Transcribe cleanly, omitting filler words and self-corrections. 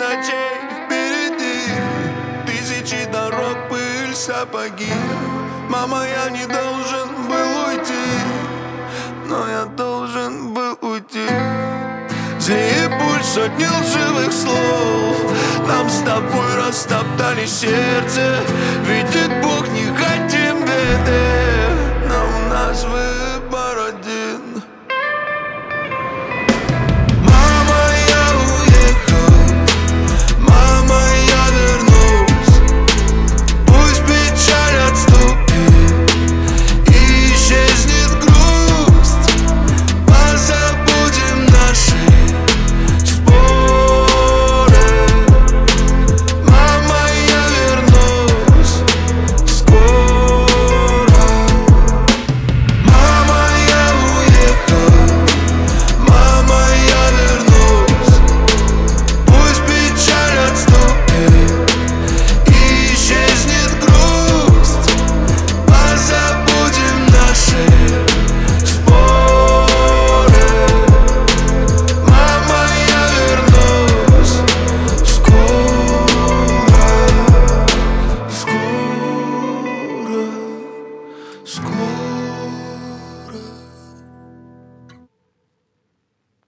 ночей впереди, тысячи дорог, пыль, сапоги. Мама, я не должен был уйти, но я должен был уйти. Злее пуль, сотни лживых слов нам с тобой растоптали сердце. Ведь